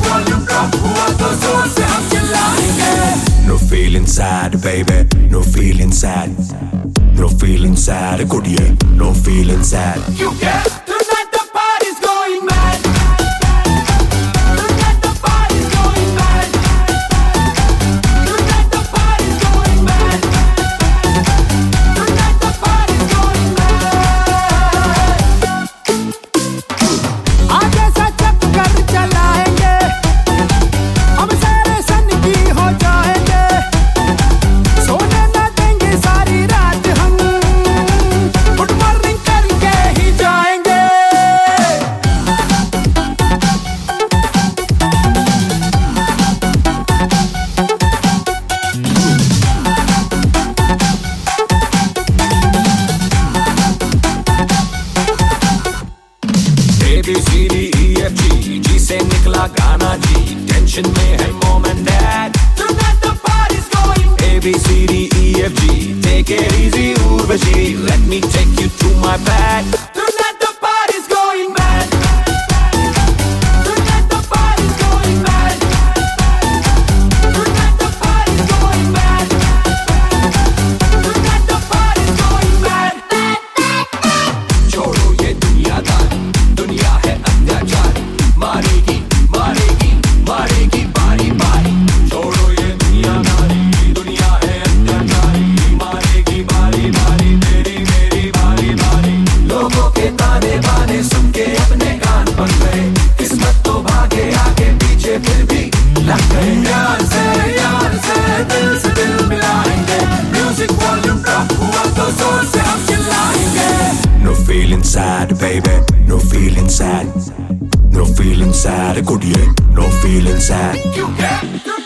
Volume drop हुआ तो जोर से हम चिल्लाएंगे। No feeling sad, baby, no feeling sad. No feeling sad, कुड़िए, no feeling sad. क्योंकि tonight the party's going mad. Tonight the party's going mad. Tonight the party's going mad. Tonight the party's going mad. आगे से चक्कर चलाएंगे, हम सारे सन की हो जाएंगे, सोने न देंगे सारी रात हम, गुड मॉर्निंग करके ही जाएंगे। A B C D E F G, G से निकला गाना जी, टेंशन में है mom and dad. Tonight the party's going mad. A B C D E F G, take it easy Urvashi, let me take you to my bed. Tonight the party's going mad. Tonight the party's going mad. Tonight the party's going mad. Tonight the party's going mad. छोड़ो ये दुनियादारी, दुनिया है अत्याचारी, मारेगी मारेगी मारेगी बारी बारी। छोड़ो ये दुनियादारी, दुनिया है अत्याचारी, मारेगी बारी बारी, तेरी मेरी बारी बारी। लोगों के ताने बाने सुन के अपने कान बन गए, किस्मत तो भागे आगे पीछे फिर भी लग गए। यार से दिल मिलाएंगे, म्यूजिक वॉल्यूम ड्रॉप हुआ तो जोर से हम चिल्लाएंगे। No feeling sad, baby, no feeling sad. No feeling sad, कुड़िए, no feeling sad. क्योंकि